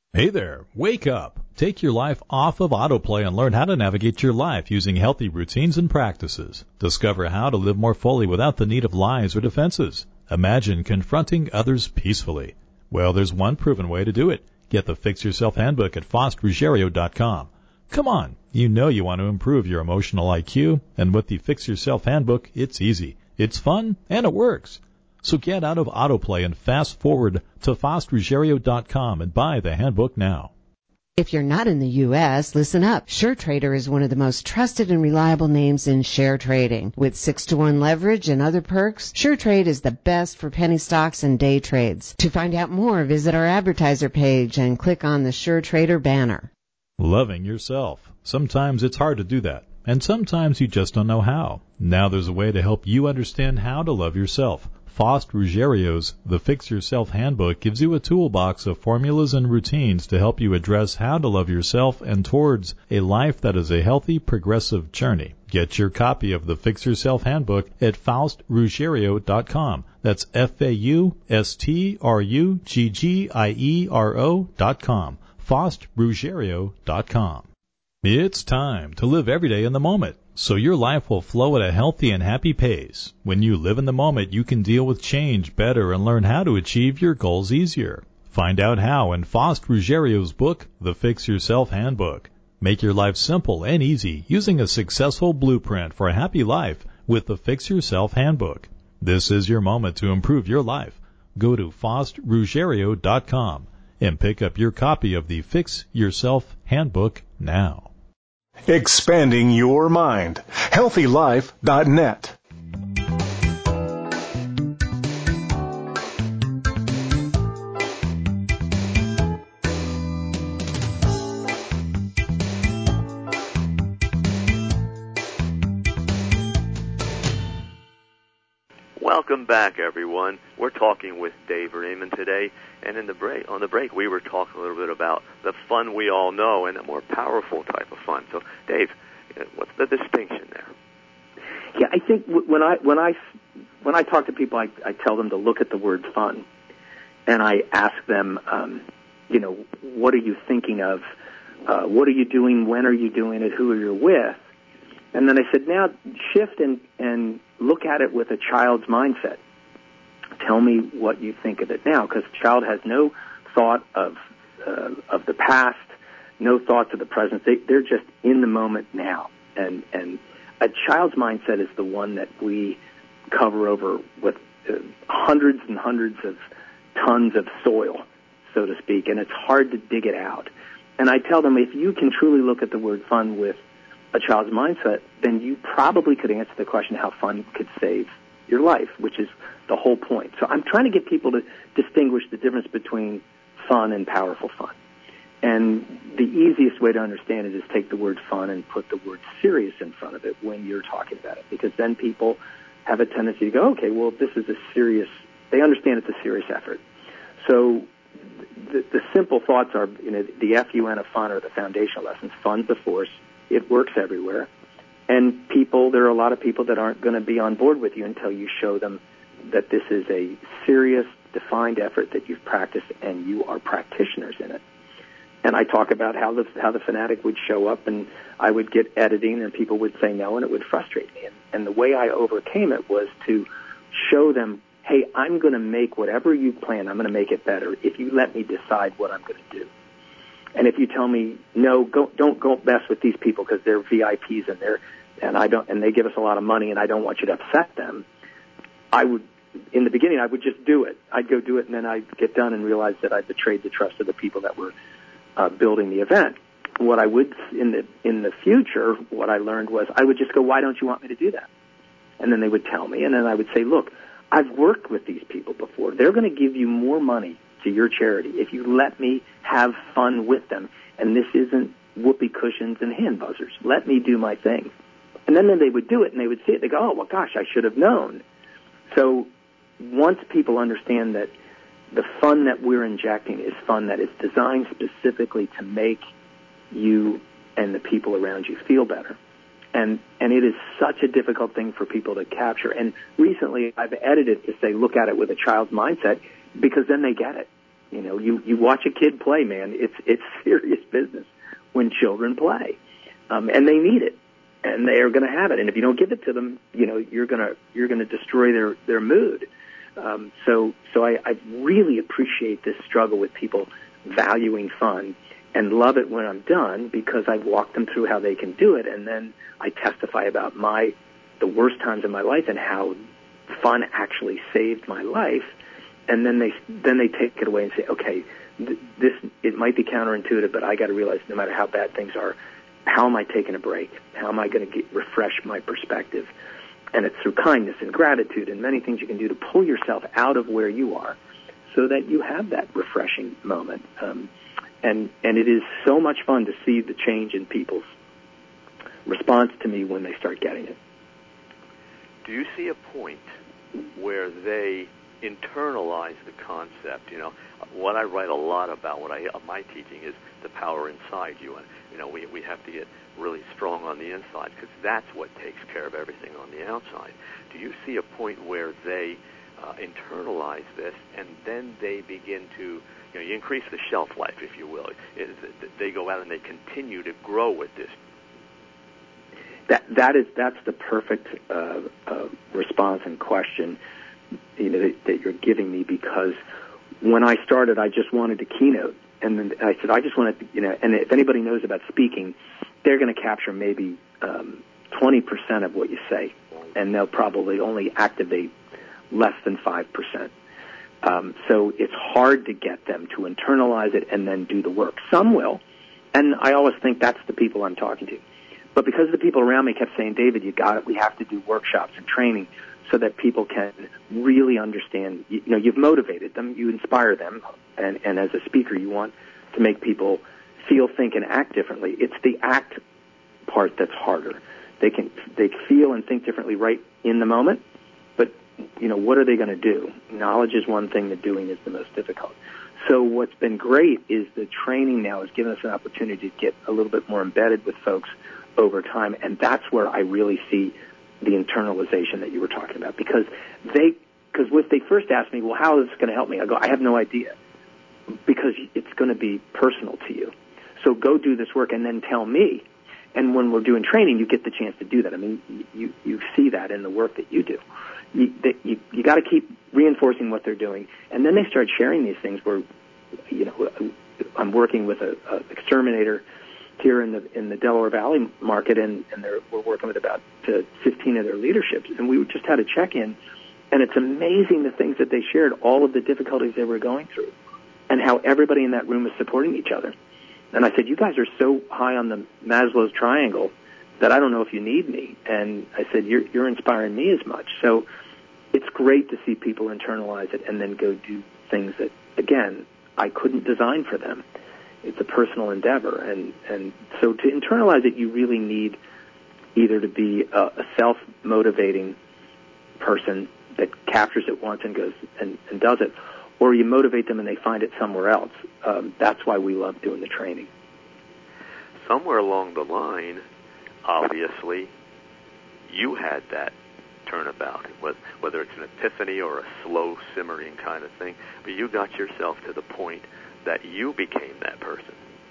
Hey there, wake up. Take your life off of autoplay and learn how to navigate your life using healthy routines and practices. Discover how to live more fully without the need of lies or defenses. Imagine confronting others peacefully. Well, there's one proven way to do it. Get the Fix Yourself Handbook at Faust Ruggiero dot com. Come on, you know you want to improve your emotional I Q, and with the Fix Yourself Handbook, it's easy. It's fun, and it works. So get out of autoplay and fast forward to Faust Ruggiero dot com and buy the handbook now. If you're not in the U S, listen up. SureTrader is one of the most trusted and reliable names in share trading. With six to one leverage and other perks, SureTrade is the best for penny stocks and day trades. To find out more, visit our advertiser page and click on the SureTrader banner. Loving yourself. Sometimes it's hard to do that, and sometimes you just don't know how. Now there's a way to help you understand how to love yourself. Faust Ruggiero's The Fix Yourself Handbook gives you a toolbox of formulas and routines to help you address how to love yourself and towards a life that is a healthy, progressive journey. Get your copy of The Fix Yourself Handbook at Faust Ruggiero dot com. That's F A U S T R U G G I E R O dot com. Faust Ruggiero dot com. It's time to live every day in the moment, so your life will flow at a healthy and happy pace. When you live in the moment, you can deal with change better and learn how to achieve your goals easier. Find out how in Faust Ruggiero's book, The Fix Yourself Handbook. Make your life simple and easy using a successful blueprint for a happy life with the Fix Yourself Handbook. This is your moment to improve your life. Go to Faust Ruggiero dot com and pick up your copy of the Fix Yourself Handbook now. Expanding your mind. healthy life dot net. Welcome back, everyone. We're talking with Dave Raymond today, and in the break, on the break, we were talking a little bit about the fun we all know and a more powerful type of fun. So, Dave, what's the distinction there? Yeah, I think when I when I when I talk to people, I, I tell them to look at the word fun, and I ask them, um, you know, what are you thinking of? Uh, what are you doing? When are you doing it? Who are you with? And then I said, now shift and, and look at it with a child's mindset. Tell me what you think of it now, because the child has no thought of uh, of the past, no thoughts of the present. They, they're just in the moment now. And and a child's mindset is the one that we cover over with uh, hundreds and hundreds of tons of soil, so to speak, and it's hard to dig it out. And I tell them, if you can truly look at the word fun with a child's mindset, then you probably could answer the question how fun could save your life, which is the whole point. So I'm trying to get people to distinguish the difference between fun and powerful fun. And the easiest way to understand it is take the word fun and put the word serious in front of it when you're talking about it, because then people have a tendency to go, okay, well, this is a serious, they understand it's a serious effort. So the, the simple thoughts are, you know, the F U N of fun are the foundational lessons. Fun's the force. It works everywhere. And people, there are a lot of people that aren't going to be on board with you until you show them that this is a serious, defined effort that you've practiced and you are practitioners in it. And I talk about how the how the fanatic would show up, and I would get editing, and people would say no, and it would frustrate me. And, and the way I overcame it was to show them, hey, I'm going to make whatever you plan, I'm going to make it better if you let me decide what I'm going to do. And if you tell me, no, go, don't go mess with these people because they're V I Ps and they're and I don't and they give us a lot of money and I don't want you to upset them, I would, in the beginning, I would just do it. I'd go do it, and then I'd get done and realize that I betrayed the trust of the people that were uh, building the event. What I would in the in the future, what I learned was I would just go, why don't you want me to do that? And then they would tell me, and then I would say, look, I've worked with these people before. They're going to give you more money to your charity if you let me have fun with them. And this isn't whoopee cushions and hand buzzers. Let me do my thing. And then, then they would do it, and they would see it. They go, oh, well, gosh, I should have known. So once people understand that the fun that we're injecting is fun that is designed specifically to make you and the people around you feel better. And and it is such a difficult thing for people to capture. And recently I've edited to say, look at it with a child's mindset, because then they get it. You know, you, you watch a kid play, man. It's it's serious business when children play, um, and they need it, and they are going to have it. And if you don't give it to them, you know, you're gonna you're gonna destroy their their mood. Um, so so I, I really appreciate this struggle with people valuing fun, and love it when I'm done because I've walked them through how they can do it, and then I testify about my the worst times in my life and how fun actually saved my life. And then they then they take it away and say, okay, th- this it might be counterintuitive, but I got to realize no matter how bad things are, how am I taking a break? How am I going to refresh my perspective? And it's through kindness and gratitude and many things you can do to pull yourself out of where you are, so that you have that refreshing moment. Um, and and it is so much fun to see the change in people's response to me when they start getting it. Do you see a point where they internalize the concept? You know, what I write a lot about, what I my teaching is the power inside you, and you know, we we have to get really strong on the inside because that's what takes care of everything on the outside. Do you see a point where they uh, internalize this and then they begin to, you know, you increase the shelf life, if you will? It, they go out and they continue to grow with this. That that is that's the perfect uh, uh, response and question, you know, that, that you're giving me, because when I started, I just wanted to keynote, and then I said I just wanted to, you know, and if anybody knows about speaking, they're going to capture maybe um, twenty percent of what you say, and they'll probably only activate less than five percent. Um, so it's hard to get them to internalize it and then do the work. Some will, and I always think that's the people I'm talking to. But because the people around me kept saying, David, you got it, we have to do workshops and training so that people can really understand. You, you know, you've motivated them, you inspire them, and, and as a speaker, you want to make people feel, think, and act differently. It's the act part that's harder. They can they feel and think differently right in the moment, but, you know, what are they going to do? Knowledge is one thing, the doing is the most difficult. So what's been great is the training now has given us an opportunity to get a little bit more embedded with folks over time, and that's where I really see the internalization that you were talking about, because they, because when they first asked me, well, how is this going to help me? I go, I have no idea, because it's going to be personal to you. So go do this work and then tell me. And when we're doing training, you get the chance to do that. I mean, you you see that in the work that you do. You that you, you got to keep reinforcing what they're doing, and then they start sharing these things. Where, you know, I'm working with a, a exterminator here in the in the Delaware Valley market, and, and they're, we're working with about uh, fifteen of their leaderships, and we just had a check-in, and it's amazing the things that they shared, all of the difficulties they were going through, and how everybody in that room was supporting each other. And I said, you guys are so high on the Maslow's triangle that I don't know if you need me. And I said, you're, you're inspiring me as much. So it's great to see people internalize it and then go do things that, again, I couldn't design for them. It's a personal endeavor. And, and so to internalize it, you really need either to be a, a self-motivating person that captures it once and goes and, and does it, or you motivate them and they find it somewhere else. Um, that's why we love doing the training. Somewhere along the line, obviously, you had that turnabout, whether it's an epiphany or a slow simmering kind of thing, but you got yourself to the point that you became that person.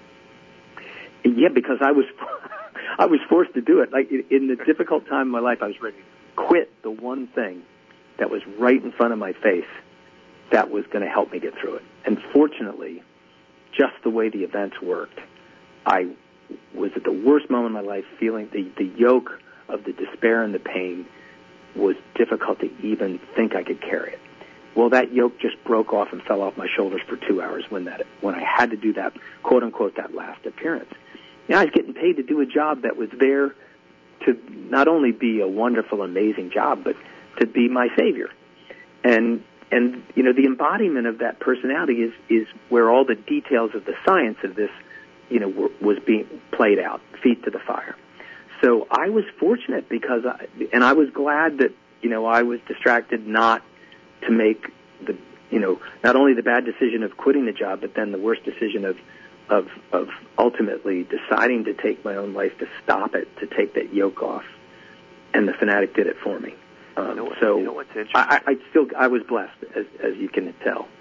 Yeah, because I was I was forced to do it. Like in the difficult time of my life, I was ready to quit the one thing that was right in front of my face that was going to help me get through it. And fortunately, just the way the events worked, I was at the worst moment of my life, feeling the, the yoke of the despair and the pain was difficult to even think I could carry it. Well, that yoke just broke off and fell off my shoulders for two hours when that when I had to do that, quote unquote, that last appearance. Now I was getting paid to do a job that was there to not only be a wonderful, amazing job, but to be my savior. And and you know, the embodiment of that personality is is where all the details of the science of this, you know, were, was being played out, feet to the fire. So I was fortunate because, I, and I was glad that, you know, I was distracted not to make the, you know, not only the bad decision of quitting the job, but then the worst decision of, of, of ultimately deciding to take my own life, to stop it, to take that yoke off. And the fanatic did it for me. Um, you know what, so you know what's interesting? I, I still, I was blessed, as, as you can tell.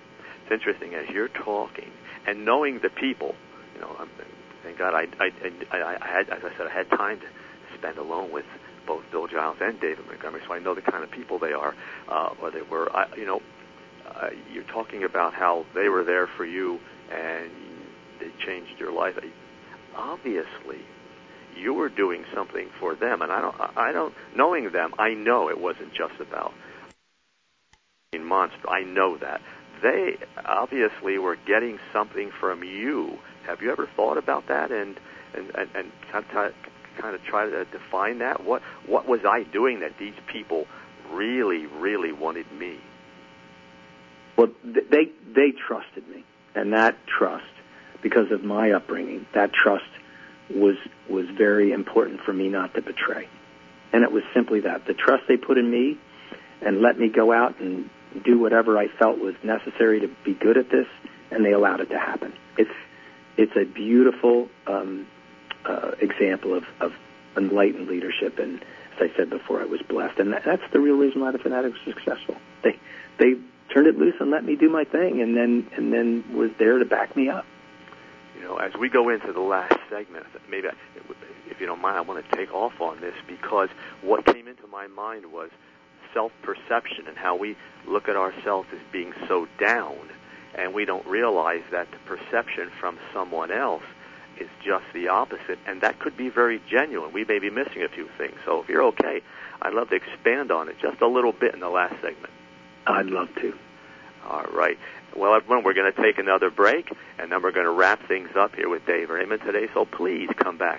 it's interesting as you're talking and knowing the people. You know, I'm, thank God I, I, I, I had, as I said, I had time to spend alone with both Bill Giles and David Montgomery, so I know the kind of people they are, uh, or they were. I, you know, uh, you're talking about how they were there for you and they changed your life. Obviously, you were doing something for them, and I don't. I don't. Knowing them, I know it wasn't just about monster. I know that they obviously were getting something from you. Have you ever thought about that and and and, and kind of kind of try to define that? What what was I doing that these people really really wanted me? Well, they they trusted me, and that trust, because of my upbringing, that trust was was very important for me not to betray. And it was simply that, the trust they put in me and let me go out and do whatever I felt was necessary to be good at this, and they allowed it to happen. It's it's a beautiful um, uh, example of, of enlightened leadership, and as I said before, I was blessed, and that, that's the real reason why the Fanatics were successful. They they turned it loose and let me do my thing, and then and then was there to back me up. You know, as we go into the last segment, maybe, I, if you don't mind, I want to take off on this, because what came into my mind was self-perception and how we look at ourselves as being so down, and we don't realize that the perception from someone else is just the opposite, and that could be very genuine. We may be missing a few things. So if you're okay, I'd love to expand on it just a little bit in the last segment. I'd love to. All right. Well, everyone, we're going to take another break, and then we're going to wrap things up here with Dave Raymond today, so please come back.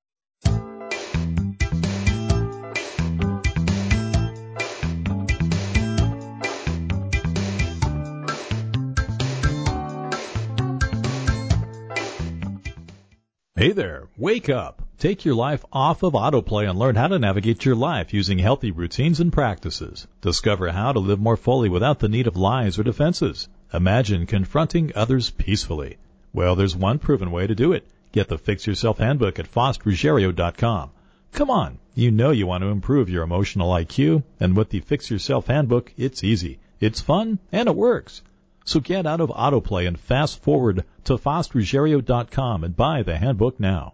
Hey there, wake up. Take your life off of autoplay and learn how to navigate your life using healthy routines and practices. Discover how to live more fully without the need of lies or defenses. Imagine confronting others peacefully. Well, there's one proven way to do it. Get the Fix Yourself Handbook at Faust Ruggiero dot com. Come on, you know you want to improve your emotional I Q, and with the Fix Yourself Handbook, it's easy, it's fun, and it works. So get out of autoplay and fast forward to Faust Ruggiero dot com and buy the handbook now.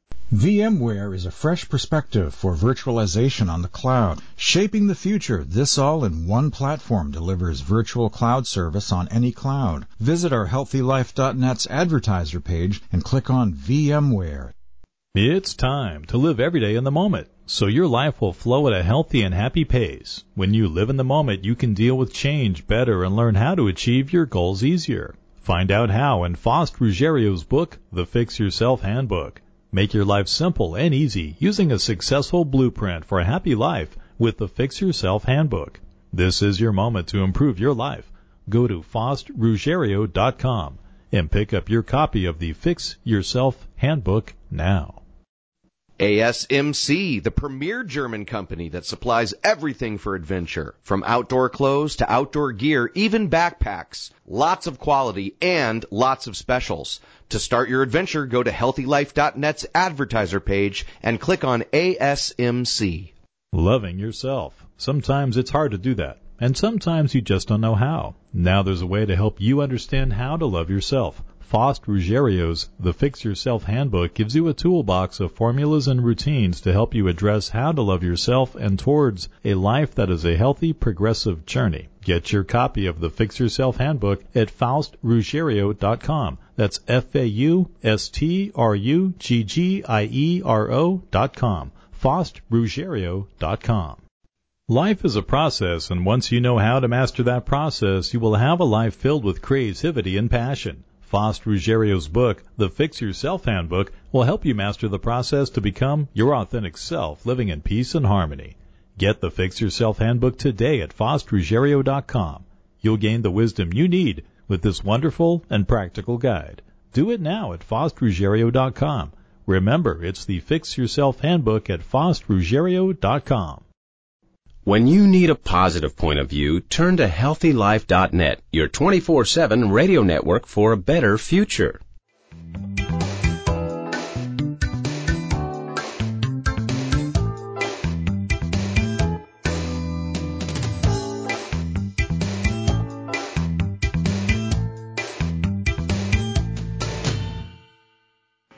VMware is a fresh perspective for virtualization on the cloud. Shaping the future, this all in one platform delivers virtual cloud service on any cloud. Visit our healthy life dot net's advertiser page and click on VMware. It's time to live every day in the moment, so your life will flow at a healthy and happy pace. When you live in the moment, you can deal with change better and learn how to achieve your goals easier. Find out how in Faust Ruggiero's book, The Fix Yourself Handbook. Make your life simple and easy using a successful blueprint for a happy life with the Fix Yourself Handbook. This is your moment to improve your life. Go to Faust Ruggiero dot com and pick up your copy of the Fix Yourself Handbook now. A S M C, the premier German company that supplies everything for adventure, from outdoor clothes to outdoor gear, even backpacks. Lots of quality and lots of specials. To start your adventure, go to healthy life dot net's advertiser page and click on A S M C. Loving yourself. Sometimes it's hard to do that, and sometimes you just don't know how. Now there's a way to help you understand how to love yourself. Faust Ruggiero's The Fix Yourself Handbook gives you a toolbox of formulas and routines to help you address how to love yourself and towards a life that is a healthy, progressive journey. Get your copy of The Fix Yourself Handbook at Faust Ruggiero dot com. That's F A U S T R U G G I E R O dot com. Faust Ruggiero dot com. Life is a process, and once you know how to master that process, you will have a life filled with creativity and passion. Faust Ruggiero's book, The Fix Yourself Handbook, will help you master the process to become your authentic self, living in peace and harmony. Get the Fix Yourself Handbook today at Faust Ruggiero dot com. You'll gain the wisdom you need with this wonderful and practical guide. Do it now at Faust Ruggiero dot com. Remember, it's the Fix Yourself Handbook at Faust Ruggiero dot com. When you need a positive point of view, turn to healthy life dot net, your twenty-four seven radio network for a better future.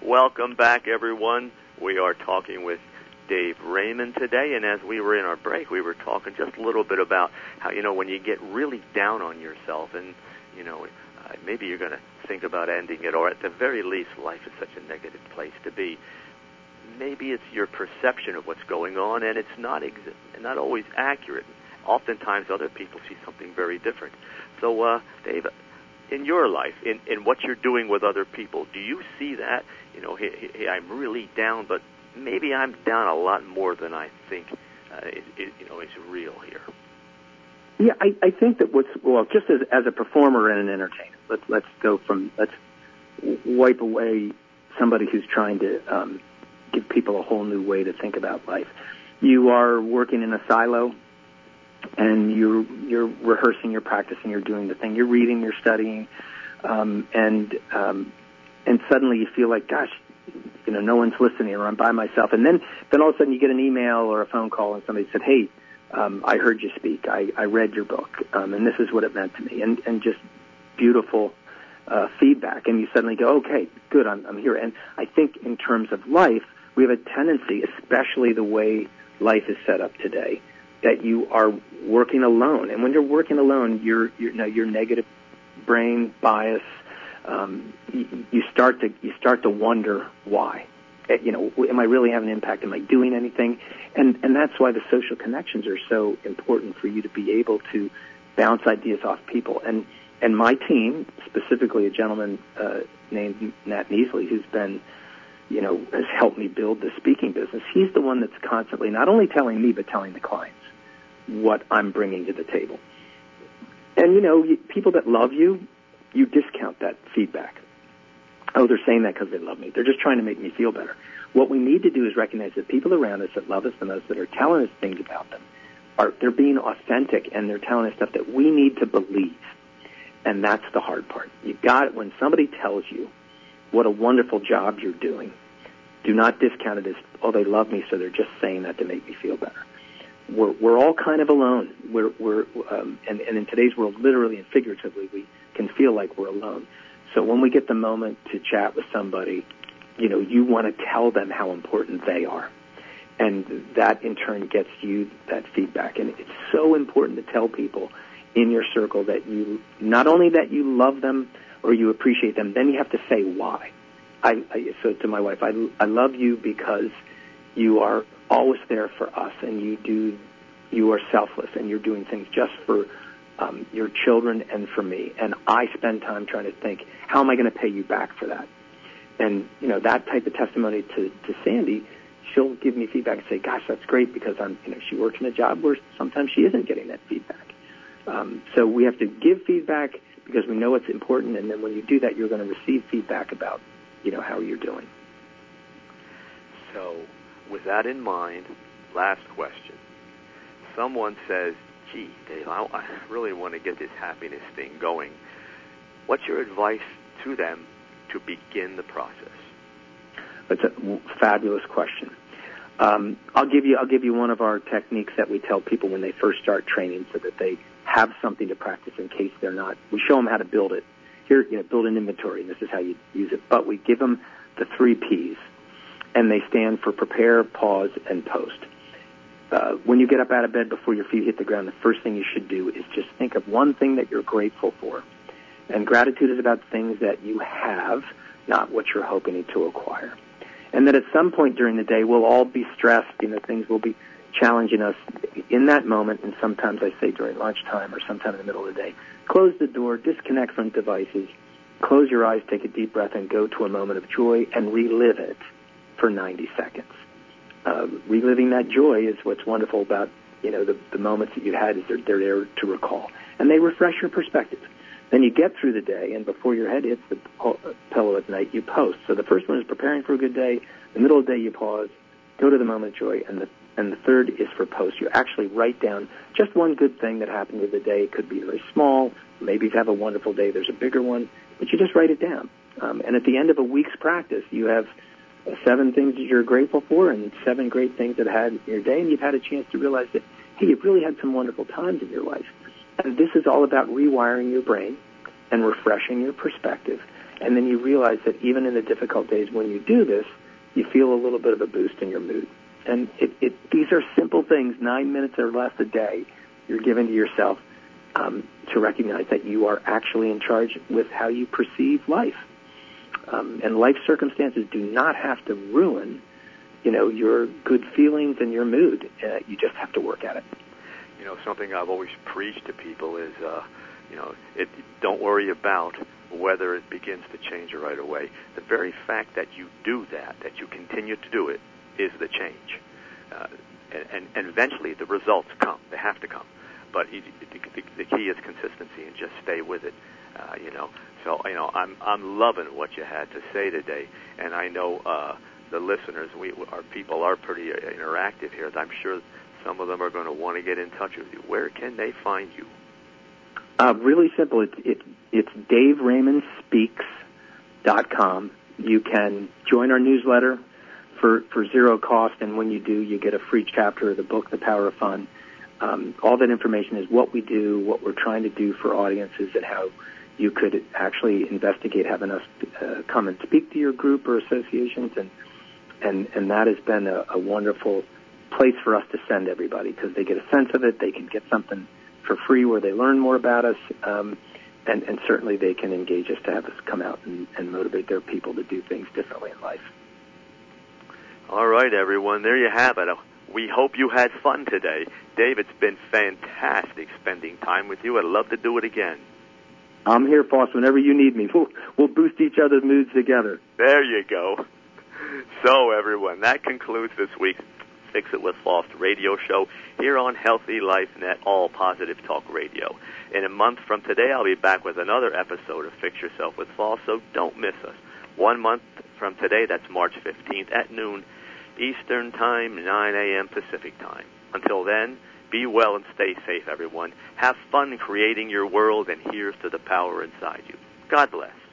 Welcome back, everyone. We are talking with Dave Raymond today, and as we were in our break, we were talking just a little bit about how, you know, when you get really down on yourself and, you know, uh, maybe you're going to think about ending it, or at the very least, life is such a negative place to be. Maybe it's your perception of what's going on, and it's not ex- not always accurate. Oftentimes, other people see something very different. So, uh, Dave, in your life, in, in what you're doing with other people, do you see that? You know, hey, hey, I'm really down, but maybe I'm down a lot more than I think uh, is, is, you know, is real here. Yeah, I, I think that what's, well, just as, as a performer and an entertainer, let's, let's go from, let's wipe away somebody who's trying to um, give people a whole new way to think about life. You are working in a silo, and you're, you're rehearsing, you're practicing, you're doing the thing, you're reading, you're studying, um, and, um, and suddenly you feel like, gosh, you know, no one's listening, or I'm by myself. And then, then all of a sudden you get an email or a phone call and somebody said, hey, um, I heard you speak. I, I read your book, um, and this is what it meant to me. And, and just beautiful uh, feedback. And you suddenly go, okay, good, I'm, I'm here. And I think in terms of life, we have a tendency, especially the way life is set up today, that you are working alone. And when you're working alone, your, your, you know, your negative brain bias, Um, you, you start to you start to wonder why. You know, am I really having an impact? Am I doing anything? And and that's why the social connections are so important for you to be able to bounce ideas off people. And and my team, specifically a gentleman uh, named Nat Neasley, who's been, you know, has helped me build the speaking business. He's the one that's constantly not only telling me but telling the clients what I'm bringing to the table. And you know, people that love you, you discount that feedback. Oh, they're saying that because they love me. They're just trying to make me feel better. What we need to do is recognize that people around us that love us the most, that are telling us things about them, are they're being authentic, and they're telling us stuff that we need to believe. And that's the hard part. You got it when somebody tells you what a wonderful job you're doing. Do not discount it as, oh, they love me, so they're just saying that to make me feel better. We're we're all kind of alone. We're we're um, and, and in today's world, literally and figuratively, we can feel like we're alone. So when we get the moment to chat with somebody, you know, you want to tell them how important they are, and that in turn gets you that feedback. And it's so important to tell people in your circle that you not only that you love them or you appreciate them, then you have to say why. I, I so to my wife, I I love you because you are always there for us, and you do, you are selfless, and you're doing things just for um, your children and for me. And I spend time trying to think, how am I going to pay you back for that? And, you know, that type of testimony to, to Sandy, she'll give me feedback and say, gosh, that's great, because I'm, you know, she works in a job where sometimes she isn't getting that feedback. Um, so we have to give feedback because we know it's important, and then when you do that, you're going to receive feedback about, you know, how you're doing. So, with that in mind, last question. Someone says, gee, Dave, I, I really want to get this happiness thing going. What's your advice to them to begin the process? That's a fabulous question. Um, I'll give you I'll give you one of our techniques that we tell people when they first start training, so that they have something to practice in case they're not. We show them how to build it. Here, you know, build an inventory, and this is how you use it. But we give them the three P's. And they stand for prepare, pause, and post. Uh, when you get up out of bed before your feet hit the ground, the first thing you should do is just think of one thing that you're grateful for. And gratitude is about things that you have, not what you're hoping to acquire. And that at some point during the day, we'll all be stressed. You know, things will be challenging us in that moment. And sometimes I say during lunchtime or sometime in the middle of the day, close the door, disconnect from devices, close your eyes, take a deep breath, and go to a moment of joy and relive it for ninety seconds. Uh, reliving that joy is what's wonderful about, you know, the, the moments that you had, is they're, they're there to recall. And they refresh your perspective. Then you get through the day, and before your head hits the pillow at night, you post. So the first one is preparing for a good day. The middle of the day, you pause, go to the moment of joy, and the and the third is for post. You actually write down just one good thing that happened with the day. It could be very small. Maybe you have a wonderful day. There's a bigger one. But you just write it down. Um, and at the end of a week's practice, you have seven things that you're grateful for and seven great things that had in your day, and you've had a chance to realize that, hey, you've really had some wonderful times in your life. And this is all about rewiring your brain and refreshing your perspective And then you realize that even in the difficult days when you do this, you feel a little bit of a boost in your mood. And it, it, these are simple things, nine minutes or less a day you're giving to yourself um, to recognize that you are actually in charge with how you perceive life. Um, and life circumstances do not have to ruin, you know, your good feelings and your mood. Uh, you just have to work at it. You know, something I've always preached to people is, uh, you know, it, don't worry about whether it begins to change right away. The very fact that you do that, that you continue to do it, is the change. Uh, and, and, and eventually the results come. They have to come. But the, the, the key is consistency and just stay with it, uh, you know. So, you know, I'm I'm loving what you had to say today. And I know uh, the listeners, we our people are pretty interactive here. I'm sure some of them are going to want to get in touch with you. Where can they find you? Uh, really simple. It's it, it's Dave Raymond Speaks dot com. You can join our newsletter for, for zero cost, and when you do, you get a free chapter of the book, The Power of Fun. Um, all that information is what we do, what we're trying to do for audiences, and how you could actually investigate having us uh, come and speak to your group or associations, and and, and that has been a, a wonderful place for us to send everybody because they get a sense of it. They can get something for free where they learn more about us, um, and, and certainly they can engage us to have us come out and, and motivate their people to do things differently in life. All right, everyone, there you have it. We hope you had fun today. Dave, it's been fantastic spending time with you. I'd love to do it again. I'm here, boss, whenever you need me. We'll, we'll boost each other's moods together. There you go. So, everyone, that concludes this week's Fix It with Floss radio show here on Healthy Life Net, all positive talk radio. In a month from today, I'll be back with another episode of Fix Yourself with Floss, so don't miss us. One month from today, that's March fifteenth at noon Eastern Time, nine a.m. Pacific Time. Until then, be well and stay safe, everyone. Have fun creating your world, and here's to the power inside you. God bless.